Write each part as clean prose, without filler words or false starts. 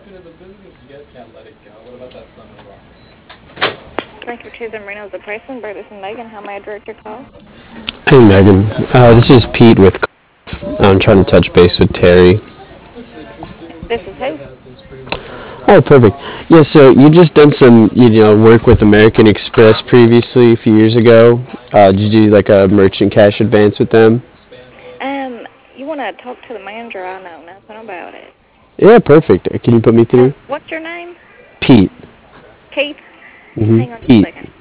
confident of a business, you guys can't let it go. What about that son of rock? Thank you for choosing Reno's the Priceland. This is Megan. How may I direct your call? Hey Megan, this is Pete with. I'm trying to touch base with Terry. That's interesting. It looks This like is you who? guys have things pretty much on Oh, track. perfect. Yeah, so you just done some, work with American Express previously a few years ago. Did you do like a merchant cash advance with them? You want to talk to the manager? I know nothing about it. Yeah, perfect. Can you put me through? What's your name? Pete. Keith? Hang on just a Pete. second.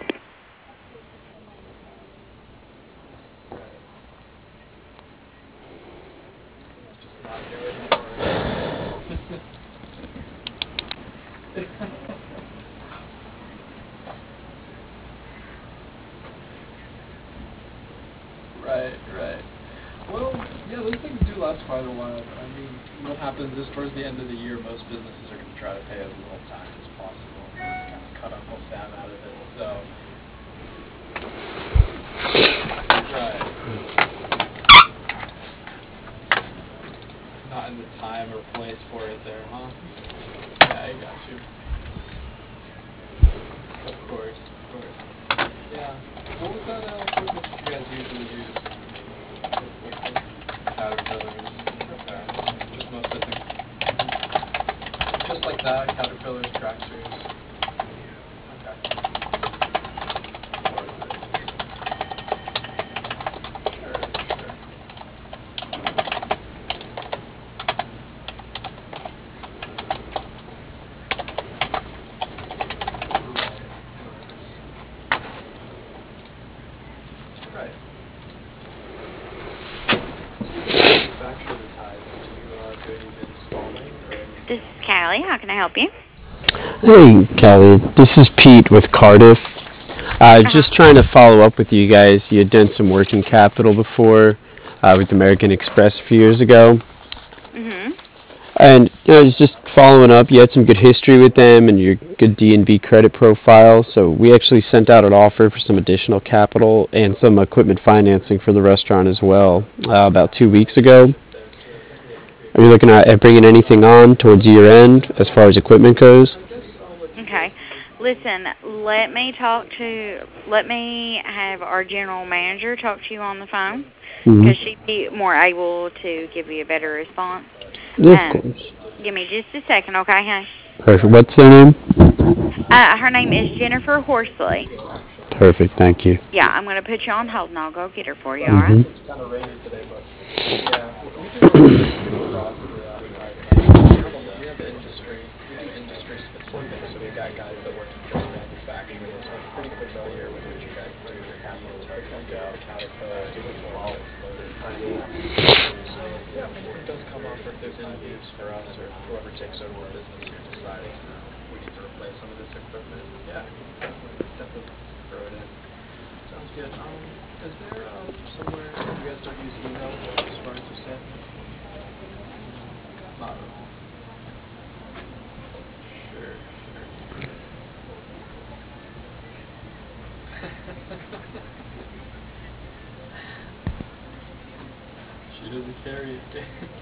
Right. Just not here anymore. Right, right. Well, yeah, those things do last quite a while. I mean, what happens is towards the end of the year, most businesses are going to try to pay as little tax as possible, kind of cut Uncle Sam out of it. So, right, not in the time or place for it there, huh? Yeah, I got you. Of course, of course. Yeah. What was that equipment that you guys usually use? Caterpillars. Okay. Just most basic. Just like that, caterpillars, tractors. Okay. Sure, sure. Right. So you guys manufacture the ties. Do you do any of the installing or This anything is else? Callie. How can I help you? Hey, Kelly. This is Pete with Cardiff. Uh huh. Just trying to follow up with you guys. You had done some working capital before with American Express a few years ago. Mhm. And it's just following up. You had some good history with them and your good D&B credit profile. So we actually sent out an offer for some additional capital and some equipment financing for the restaurant as well about 2 weeks ago. Are you looking at bringing anything on towards year end as far as equipment goes? I guess I'll let you Okay. guys speak for a Listen, moment. let me have our general manager talk to you on the phone Hmm. because she'd be more able to give you a better response. Yeah, of Um, course. Give me just a second, okay, honey? Perfect. What's their name? Her name is Jennifer Horsley. Perfect. Thank you. Yeah, I'm going to put you on hold and I'll go get her for you, all right? Hmm. It's kind of rainy today, but yeah, we do work pretty across the entire country. We have industry. We do industry specific, so we got guys that work in just manufacturing. So I'm pretty familiar with what you guys do, the capital equipment, the caterpillars, the forklifts, loaders, ties. So yeah, if anything does come up, or if there's any needs for us, or whoever takes over the business here decides we need to replace some of this equipment, yeah, definitely throw it in. Sounds good. Is there somewhere you guys don't use email as far as you said? Not at all. Sure, sure. She doesn't carry it.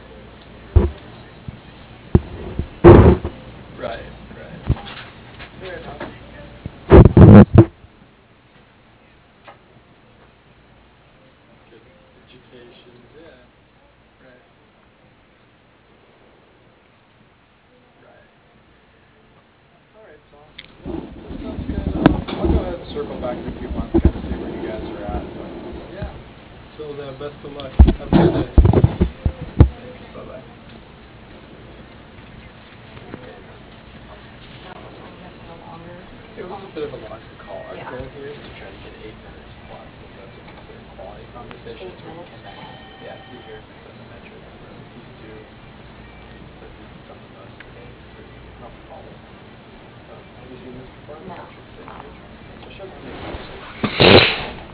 Right, right. Fair enough. Good educations, yeah. Right, right. All right, Sauce. Well, that sounds good. I'll go ahead and circle back in a few months, kind of see where you guys are at. But yeah, till then, best of luck. Have a good day. Thanks. Bye bye. It was a bit of a longer call. Our goal here is to try to get 8 minutes plus, as that's what we consider quality conversations where we can, yeah, see, hear, confirm the metrics. And then these two, that we've done the most to date, there's enough follow up. So, have you seen this before? The metrics page? So it shows how many conversations you've had,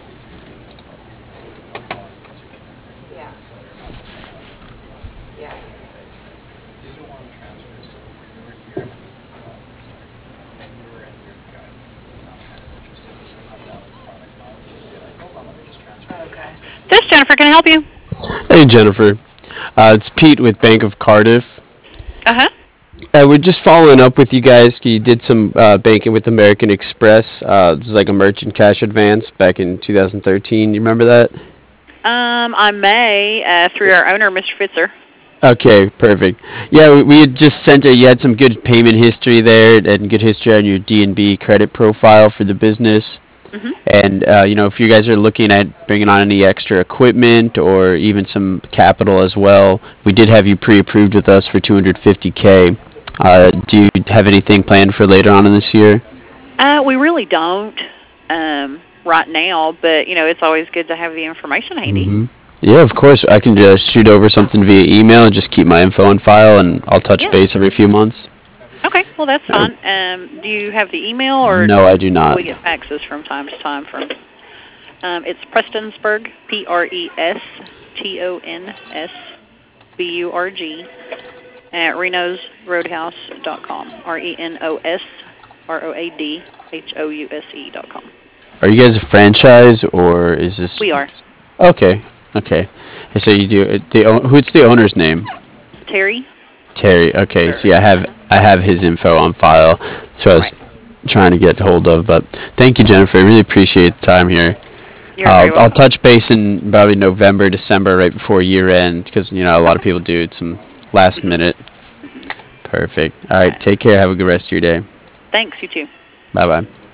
how far things are carrying, et cetera. Not the net, the base rate. These are warm transfers, so if you were here, and you were in your guys' kind of interested in some high-value product knowledge, you'd be like, hold on, let me just transfer you across to This Pete. is Jennifer. Can I help you? Hey, Jennifer. It's Pete with Bank of Cardiff. Uh huh. We're just following up with you guys. You did some banking with American Express. It was like a merchant cash advance back in 2013. You remember that? I may, through our owner, Mr. Fitzer. Okay, perfect. Yeah, we had just sent you. You had some good payment history there and good history on your D&B credit profile for the business. Hmm. And if you guys are looking at bringing on any extra equipment or even some capital as well, we did have you pre-approved with us for 250K. Do you have anything planned for later on in this year? We really don't right now, but, it's always good to have the information handy. Mm-hmm. Yeah, of course. I can just shoot over something via email and just keep my info on file, and I'll touch Yeah. base every few months. Okay, well, that's fine. Do you have the email, or No, I do not. we get faxes from time to time from? It's Prestonsburg, PRESTONSBURG, at renosroadhouse.com, RENOSROADHOUSE.com. Are you guys a franchise, or is this? We are. Okay. Okay. So you do. Who's the owner's name? Terry? Terry. Okay. Sure. See, I have his info on file. So I was trying to get hold of. But thank you, Jennifer. I really appreciate the time here. You're very I'll welcome. touch base in probably November, December, right before year end, because a lot of people do it some last minute. Perfect. All right. Take care. Have a good rest of your day. Thanks, you too. Bye bye.